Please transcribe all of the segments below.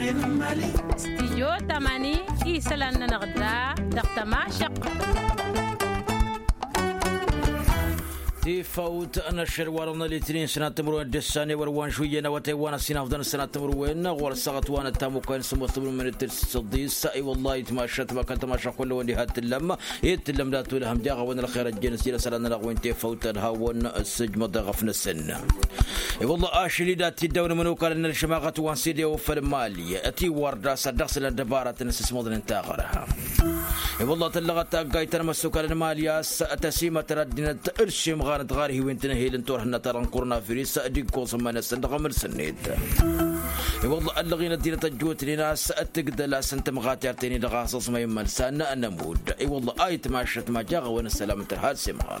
استيجو تماني إيسالنا نغدا دقتما شق فوت أنا الشروارنا الاثنين سنة تمرو الدساني وروان شوية نواتيوانا سنة أفضل سنة تمرو وين والسقط وانا تامو كان سمو تمرو من التصديس أي والله يتماشى ما كان تماشى كل وين هات اللمة يتلم لا تقول هم جاغا وين الخير الجنس يلا سلام لغوين تفوت الهون السجمة ضغفنا السنة اي والله اشلي دات الدولة منو قال ان الشماغة وانسيدي وفر مالي اتي وردا صدق الدبارة تنسس مدن تاغرها اي والله تلغت قايتر مسوك المالياس تسيمة تردنا ارشم غانت غاري وين تنهي لنتور هنا ترى كورونا فيروس اديك كوصم من السنة غمر سنيد اي والله اللغينا دينا تجوت لناس اتقدل سنت مغاتيرتيني لغاصص ما يمال سانا نمود اي والله ايت ماشت ما جاغا وين السلامة الهالسي مغار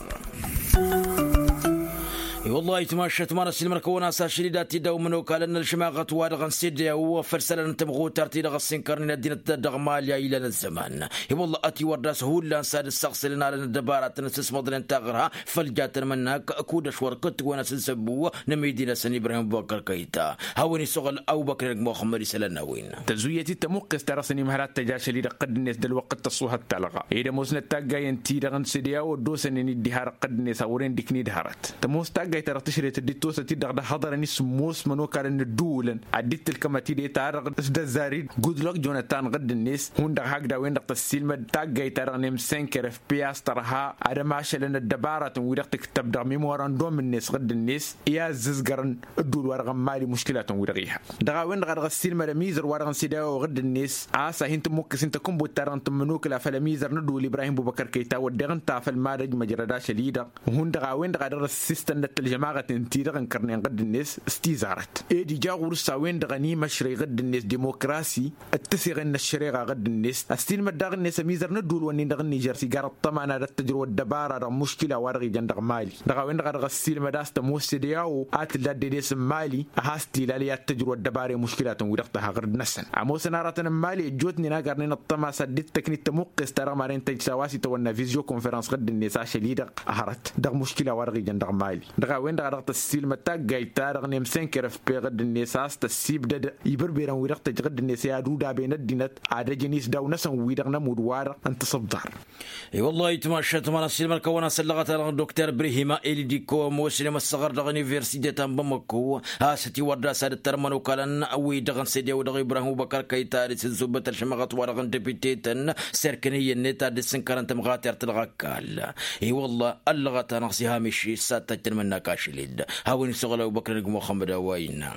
والله يتماشى تمارا سلمر كونا ساشليدات داو منو قال ان الشماغه وارغن سيدي هو فرسل تمغو ترتي لغسين كرني الدين الدغماليا الى الزمان والله اتي ورداس هو لا ساد الشخص لنا الدبارات نسس مدن تغرها فلجات منك اكود شوركت وانا سنسبو نميدنا سن ابراهيم بكر كيتا هوني سغل او بكر محمد سلنا وين تزويتي تمقس ترسني مهرات تجاشلي قد الناس دلوقت تصوها التلغى اذا موسنا تاغا ينتي دغن سيديا ودوسني ديهار قد الناس اورين ديكني دهارت تموس تاغا ترى تشريت الديتوسة تدغ حضرني سموس منو كان الدولن عديت الكماتي دي تعرق ده زاريد جود لوك جوناتان غد الناس هون دغ هكذا وين دغ السلمة تاغي ترى نم 5 اف بي اس ترها على ماشي لان الدبارة ودغ تكتب دغ ميموران دوم الناس غد الناس يا ززقرن الدول ورغم مالي مشكلات ودغيها دغ وين دغ السلمة رميزر ورغم سيدا وغد الناس عاسا هنت موكس انت كومبو ترى منوك لا فلميزر ندول ابراهيم بكر كيتا ودغن تافل مارج مجردا شديده هون دغ وين دغ السيستم الجماعة تنتيرغن كرنين قد الناس استيزارت دي جاغور ساوين دغني مشري غد الناس ديمقراسي التسيغن الشريعة غد الناس استيل مدغ الناس ميزر ندول ونين دغ نيجر سيجارة طمانا التجربة الدبارة مشكلة ورغي جندغ مالي دغوين دغ السيل مداس تموسيدياو ات لديس مالي هاستي لالي التجربة الدبارة مشكلة ودغتها غرد نسن عمو سنارة مالي جوتني ناقرنين الطما سدت تكني تمقس ترى مارين تجسواسي تونا فيزيو كونفرنس غد الناس عشلي دغ اهرت دغ مشكلة ورغي جندغ مالي دغوين دغ السيل متاق جايتار نيم 5 اف بي غد الناس تسيب دد يبربيران ويرق تجغد الناس يا دودا بين الدينات عاد جنيس داو نسن ويدغنا مودوار انت صبدار اي والله يتماشى تمارا سلمر كونا سلغت الدكتور برهيما اليديكو مسلم الصغر دغ يونيفرسيتي باماكو هاستي وردا ساد ترمنو كلن وي دغن سيدي ودغ ابراهيم بكر كيتا سزوبت الشمغت ورغن ديبيتيتن سركنيه نتا دسن كرنت مغاتر تلغكال اي والله اللغت نقصها مشي ساتت من كاشليد هاوني سغلا وبكر محمد وين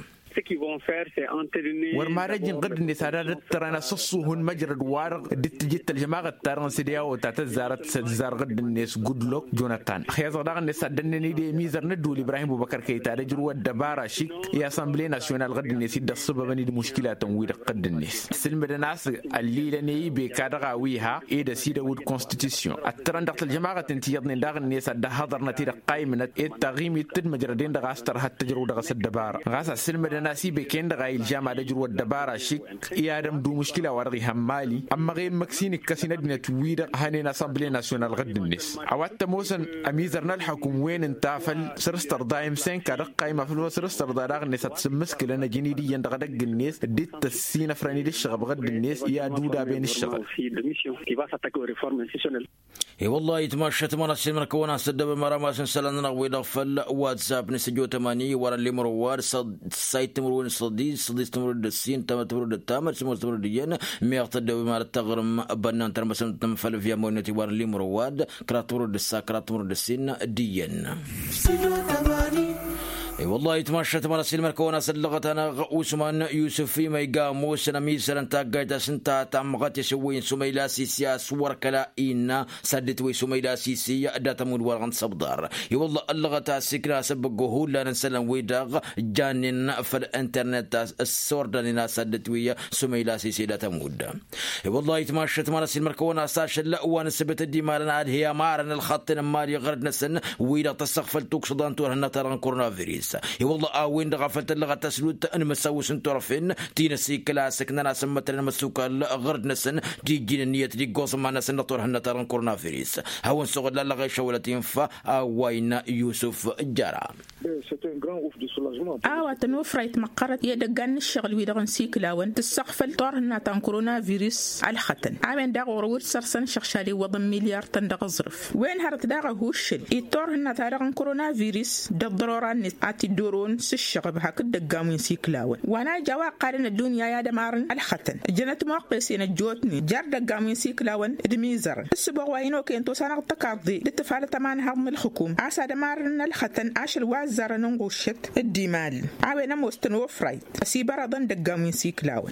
ورمارجين قد النساء ترانا صصوهن مجرد وارغ دتجت الجماعة تارن سيديا وتتزارت سزار قد الناس جود لوك جوناتان خياز غداغ النساء دنني دي ميزر ندول ابراهيم بكر كيتا رجرو الدبارة شيك يا اسامبلي ناسيونال قد الناس يد السبب ني مشكلة تنوير قد الناس سلم الناس الليلني بكادغا ويها ايدا سيدا وود كونستيتيوشن التران دقت الجماعة تنتيضن داغ الناس ده حضر نتيجة قائمة التغييم يتد مجردين دغ استر حتى جرو دغ الدبارة غاسا سلم ناسي بكين دغاي الجامعة دجرو الدبارة شيك يادم دو مشكلة ورغي همالي أما غير مكسين كسينة نتوير هانين أسامبلي ناسيونال غد الناس عوات موسن أميزرنا الحكم وين انتافل سرستر دايم سين كارقاي مفلو سرستر داراغ الناس تسمس كلنا جنيدي يندغدق الناس ديت تسينا فراني دي الشغب غد الناس يا دودا بين الشغب اي والله يتماشى تمارا سلمر كونا سدب مراماس سلنا ويدغفل واتساب نسجو 8 ورا اللي مروار سايت تمرون صديس تمرون السين تمرون التامر تمرون ديانا ميغتد بما تغرم بنان ترمسن تمفل في مونتي ور اللي مرواد كراتور الساكرات تمرون السين ديان اي والله يتماشى تمارا سلمر كونا سلغت انا عثمان يوسف في ميقامو سنمي سلنتا قايتا سنتا تعمقات يسوين سميلا سيسيا صور كلا إنا سدت وي سميلا سيسيا داتا مود ورغن صبدار اي والله اللغة السكرة سبقوه لا ننسلن ويداغ جانين في الانترنت الصور دانينا سدت وي سميلا سيسيا داتا مود اي والله يتماشى تمارا سلمر كونا ساش اللأوان سبت الدمارنا عاد هي مارن الخط نماري غردنا سن ويدا تسقفل توكسدان تورهنا تران كورونا فيروس اي والله وين غفلت اللغة تسلوت ان مسوس انترفين تينسي كلاسك نانا سمتنا مسوك غرد نسن دي جين النية دي قوص ما نسن نطور هنا تران كورونا فيروس هون سوغد لغا شولتين فا وين يوسف جارا تنوفريت مقرت يدقان الشغل ويدغن سيكلاون تسقفل طورنا تان كورونا فيروس على ختن عامن داغ ورور سرسن شخشالي وضم مليار تندغ ظرف وين هرت داغ هوشل يطورنا تارغن كورونا فيروس دضروران اتي دورون سشغب هاك دقامين سيكلاون وانا جوا قارن الدنيا يا دمارن على ختن جنت موقسين الجوتني جار دقامين سيكلاون دميزر السبوع وينو كنتو سنه تقاضي للتفعيل تمان هضم الحكومه عسى دمارن الختن عشر وازر ننقشت الدمال عاونا مستنوفريت اسيبر ضن دقامين سيكلاون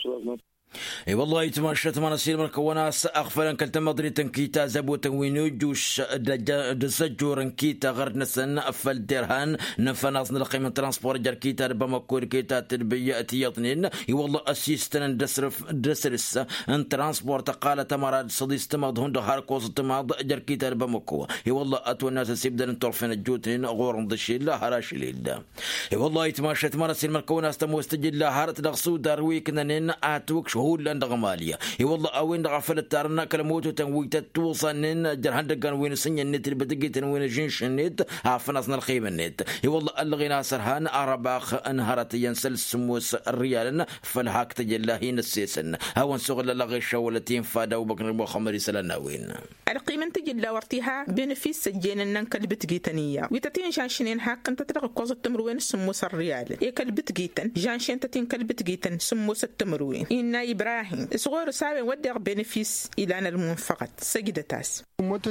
اي والله يتمشى تمانا سير مركوناس اغفلن كلت مدري تنكيتا زبو تنوينو جوش دسجور كيتا غرد نسن افل درهان نفناس نلقي من ترانسبور جركيتا بمكور كيتا تربيه تيطنين اي والله اسيستن دسرس ان ترانسبورت قال تمراد صديس تمض هند هاركوز تمض جركيتا بمكو اي والله اتو الناس سيبدن طرفين الجوتين غور ضشيل لا هراش ليل اي والله يتمشى تمانا سير مركوناس تموستجل لا هارت دغسو داروي كنن اتوك هول لان دغماليا اي والله اوين غفل تارنا كلموتو تنويت توصنن جرهن دغان وين سني النت بدقيت وين جنش النت عفنصنا الخيم النت اي والله الغينا سرهان ارباخ انهرت ينسل سموس الريال فالهاك تجلاهين السيسن هون سغل لغي شولتين فادا وبكر بو سلنا وين القيمه تجلا ورتيها بنفيس سجين كلبت جيتنيه ويتتين شانشين هاك انت تلقى كوز التمروين سموس الريال اي كلبت جيتن جانشين تتين كلبت جيتن سموس التمروين إن إبراهيم صغور سابن ودع بنفيس إلى أن المنفقة سجدتاس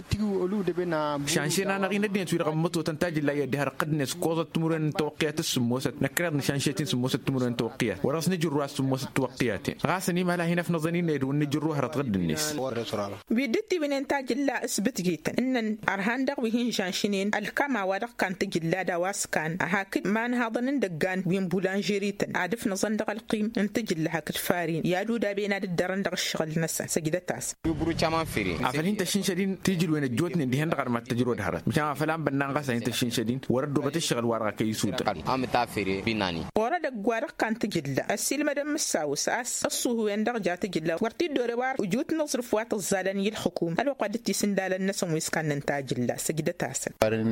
شانشين أنا غين الدين توير غمطو تنتاج لا يدهر قدنس كوزة تمرن توقيات السموسة نكرر شانشيتين سموسة تمرن توقيات وراس نجر راس سموسة توقيات غاسني ما لا هنا في نظنين يدون نجروها رتغد الناس بيدتي من إنتاج لا أثبت جيتا إن أرهان دغ وهين شانشينين الكما ورق كان تجلا دواس كان هاك ما نهضن ندقان وين بولانجيريتن عادف نظن دغ القيم انتج لهاك الفارين يالو دابينا الدرن دغ الشغل نسا سجدتاس يبرو كمان فيري عفلين تشين تيجي وين الجوتني دي هند غير ما تجرو دهرت مشان فلان بنان غاسا انت شين وردو بتشغل ورقه كيسوت ام تافيري بيناني ورد غوارق كان تجلا السيل مدام مساوس اس الصو وين دغ جات تجلا ورتي دوري وجوت نصرف وات الزالن الحكومه الو قدتي سندال الناس ويسكن ننتاج لا سجدتاس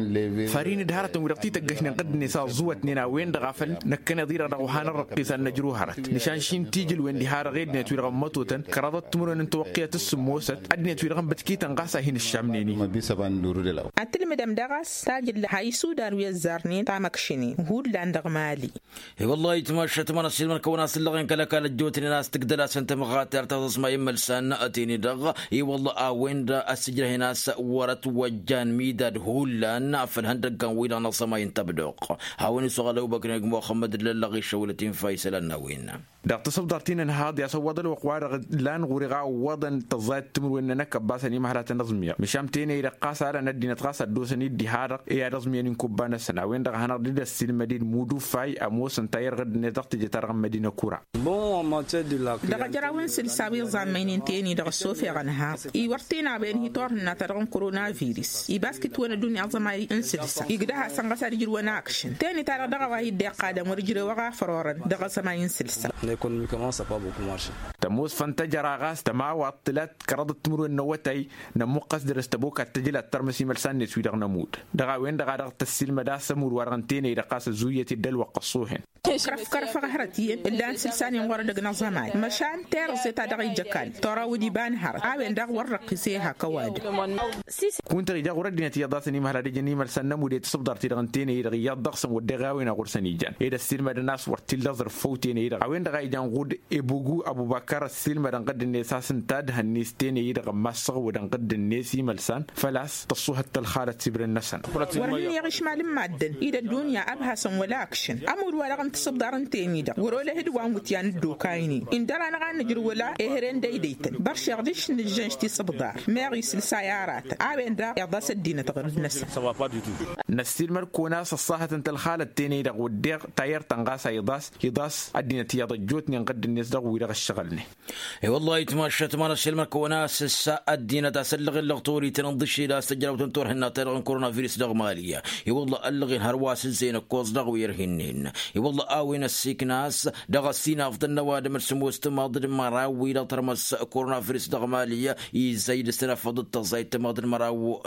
فارين دهرت ورتي تغشنا قد نسا زوتنا وين دغفل نكنا دير دغوهان رقيسا نجرو هرت نشان شين تيجي وين دي هار غيد نتوير غمطوتن كرادت تمرن توقيات السموسه ادني توير غم بتكيتن قاسا هين الشامنيني ما بيسبان دورو دلاو اتل مدام دغاس تاجل هايسو داروي الزارنين تامكشيني هو لاندغ مالي اي والله يتمشى تمنا سيل من كوناس اللغين كلا الجوتني ناس تقدر سنت مغاتر تصما يملسن اتيني دغ اي والله وين دا السجل هنا ورت وجان ميداد هولان افل هندقان ويلا نصما ينتبدق هاوني سوغلو بكر محمد للغي شولتين فيصل النوين دقت صبدرتين هاد يا سواد الوقوار لان غورغا وضن تزاد تمر وين نكباسني مهرات النظميه مشامتين يرقاس على ندي نتقاس دوسني دي هارق يا رزمي نكوبانا سنا وين دغ هنا دي السلمدين مودو فاي اموس انتير غد نتقت جتر مدينه كورا بون ما تدي لا دغ جراون سلسابي زامين تيني دغ سوفي غنها اي ورتينا بين هيتور نترغم كورونا فيروس اي باسكت وين الدنيا زماي انسلسا يقدها سانغسا رجل ونا اكشن تاني ترى دغ واي دي قادم ورجل وغا فرورن دغ سماي انسلسا économiquement ça pas beaucoup marché تموس فانتجر غاس تما وطلت كرد تمر النوتي نمقص درستبوك التجل الترمسي ملسان نسويدغ نمود دغا وين دغا تسيل مدا سمور ورغنتين يرقاس زويه الدل وقصوهن كرف هرتي اللان سلساني ورد نظامي مشان تير سيتا دغي جكال ترى ودي بان هر اوين دغ ورقسيها كواد كنت رجا ورد نتي يضاسني مهلا دجني ملسان نمود تصبدرتي دغنتين يرغي يضقسم ودغاوين غرسني جان اذا السيل مدا ناس ورتل لزر فوتين يرغ وين دغا جان غود ابوغو ابو بكر السيل مدا قد الناس تاد هنيستين يرغ مسغ ودن قد الناسي ملسان فلاس تصوها الخاله تبر النسن ورني يغش مال معدن اذا الدنيا ابها ولا اكشن امر ولا صبدارن تيميدا وروله هدوان وتيان دوكايني ان درانا غان نجر ولا اهرن ديديتن برش يغدش نجنشتي صبدار ماغي سلسايارات عابن دا يضاس الدين تغرد نس نسيل مركونا صصاحه انت الخاله التيني دا وديق تاير تنغاسا يضاس الدين تياض جوتني نقد الناس دا ويرغ الشغلني اي والله يتمشى تمر السيل مركونا سا الدين تسلغ اللغطوري تنضشي لا سجل وتنطر هنا تيرغن كورونا فيروس دغماليه اي والله الغي هرواس زين كوز دغ ويرهنين اي والله آوين السيكناس دغسينا أفضل نوادم السموست ماضر مراوي لطرمس كورونا فيروس دغمالية يزيد السنة فضل تزايد ماضر مراو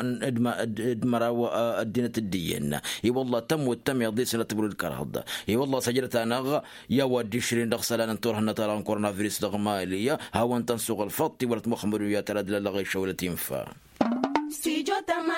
مراو الدينة الدين والله تم يضي سنة تقول الكرهض والله سجلت أنا يا ودي شرين دغسلان انتور هنطلع كورونا فيروس دغمالية هاون تنسوق الفط ورت مخمر ويا تراد لغي شولة ينفع استيجو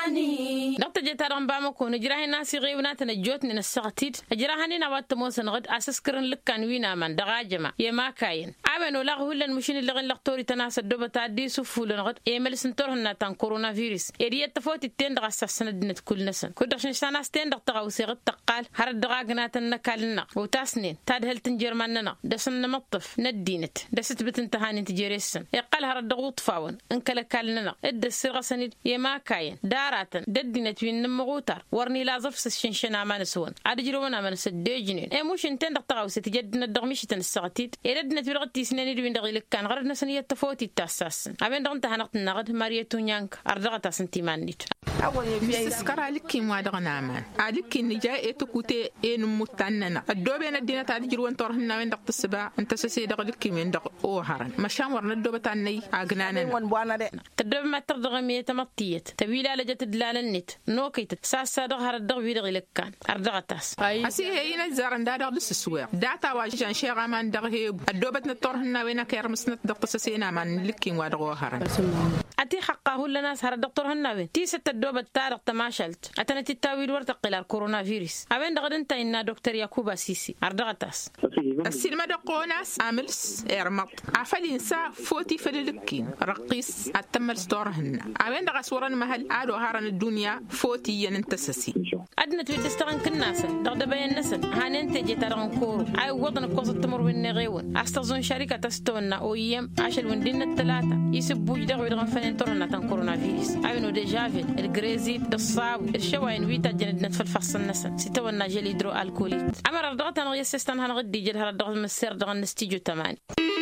تماني نقطة جتارم بامكو نجراهي ناسي غيونا تنجوت من السغتيد أجراهاني نوات موسن غد أساس كرن لك كان وينا من دغاجما يما كاين عمنو لغو هلا المشين اللي غن لغتوري تناس الدوبة تادي سفولن غد يمل سنتورهن تان كورونا فيروس إريا تفوت التين دغا سنة دنت كل نسن كدرشن سناس تين دغ تغوسي غد تقال هرد دغاقنا تنكالنا وتاسنين تاد هل تنجرماننا دسن نمطف ندينت دست بتنتهاني تجيريسن يقال هرد دغوط فاون انكالكالنا اد السرغة سنيد ما كاين داراتن ددينت وين نمغوتر ورني لا زفس الشنشنا ما نسون ادجرونا ما نسدجنين مش انت دقطاو ستجدنا الدغمشتن السغتيد يردنا تبغتي سنين وين دغيلك كان غرنا سنيه تفوتي التاساس ابين دغنت هنقت نغد ماريتو نيانك ارضغتا سنتيمانيت اول يبي سكر لك ما دغنا مان عليك ان جاء تكوتي ان متننا الدوبين الدينه تادجرون تورهنا وين دقت السبا انت سسي دغلك من دغ او هرن مشان ورنا الدوبه تاني اغنانا وان بوانا دي تدوب ما ترضغميه تمطي تبيلا لجت دلال النت نوكيت ساسا دغهر الدغوي دغيلك كان ارضغتاس اسي هينا زارن دا دغ السوير داتا واجان شيغا مان دغه الدوبت نطورنا وين كيرمسنت دغ سسينا مان لكين وادغو هرن اتي حقه للناس هر دكتور هناوي تي ست الدوبه تارق تماشلت اتنت التاويل ورتقل الكورونا فيروس ابين دغ انت ان دكتور يعقوب سيسي ارضغتاس السينما دقوناس عاملس ارمط عفلين سا فوتي فللكين رقيس اتمل ستورهن ابين دغ صورن مهل عادو هارن الدنيا فوتي ينتسسي ادنا تودستغن كناس دغ بين نسن هاننتجي ترن كورو اي وطن كوز التمر والنغيون استظن شركه تستونا اويم عشان وندين الثلاثه يسبوا يدغوا يدغن فنن تورنا تن كورونا فيروس اينو ديجافي الغريزيت الصاب الشواين ويتا جند نتفلفص النسن ستونا جل هيدرو الكوليت امر دغتن غيسستن هنغدي جل هر دغ مسير دغ نستيجو 8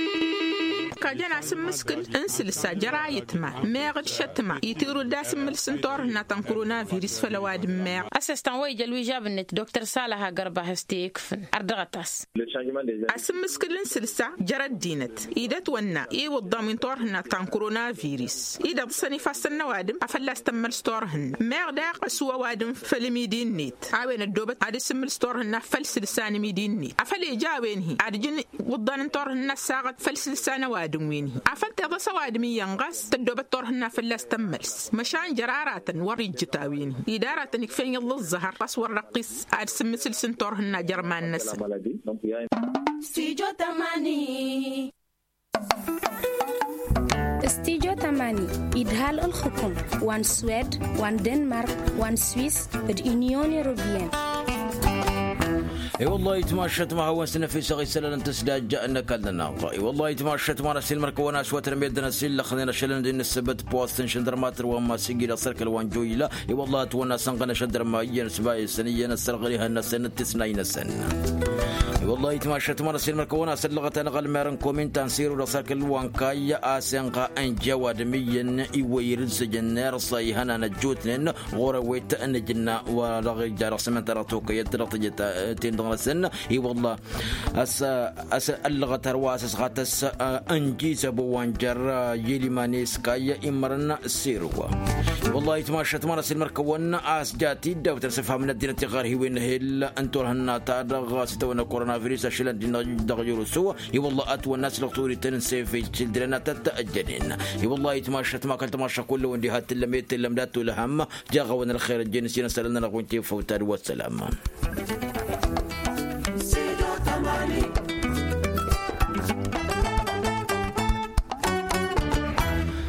كاجنا سمسكل انسلسا جرايت ما ميغ شتما يتيرو داسم السنتور ناتن كورونا فيروس فلواد ميغ اسستان ويجا لوي جابنت دكتور صالح غربا هستيكفن اردغتاس اسمسكل انسلسا جرد دينت ايدت ونا اي وضامن تور ناتن كورونا فيروس ايدا صني فاسن وادم افلاستمل ستورهن ميغ داق سوا وادم فلميدين نيت عاوين الدوبت ادي سمل ستورهن فلسلسان ميدين نيت افلي جاوين هي ادجن وضان تورهن ساغت فلسلسان وادم وينه عفلت هذا سواد مي ينغس تدوبت تورهن فلاس تملس مشان جرارات وريج تاوينه إدارة نكفين يلا الزهر بس ورقيس أرسم مثل سنتورهن جرمان نس استيجو تماني استيجو تماني إدهال الحكم وان سويد وان دنمارك وان سويس واليونيون أوروبيين اي والله يتماشت مع وسنا في صغي سلان تسداد جاءنا كلنا اي والله يتماشت مع نسيل مركونا سوتر ميدنا سيل خلينا شلن دين السبت بوستن شندر ماتر وما سيجي سركل وان جويلا اي والله تونا سنقنا شندر ما ينسباي سنيه نسرغليها السنه 90 سنه والله يتماشت مع نسيل مركونا سلغت انا غلمرن كومنت تنسير رساكل وان كاي اسنقا ان جواد مين يويرز جنر صيهنا نجوتن غورويت ان جنا ورغ جرس من ترتوك يترطجت تين سن اي والله اس اللغه ترواس غاتس انجي سبوان جر يلي مانيس كاي امرنا سيروا والله يتماشت مارس المركون اس جاتي دكتور صفه من الدين غير وين هل انتو هنا تدغ ستونا كورونا فيروس شلن دغيرو سو اي والله ات والناس لطوري تنسي في تشلدرنا تتاجلين اي والله يتماشت ما كنت ماشى كله وندي هات لميت لمدات لهم جاغون الخير الجنسي نسالنا نقول فوتار والسلام.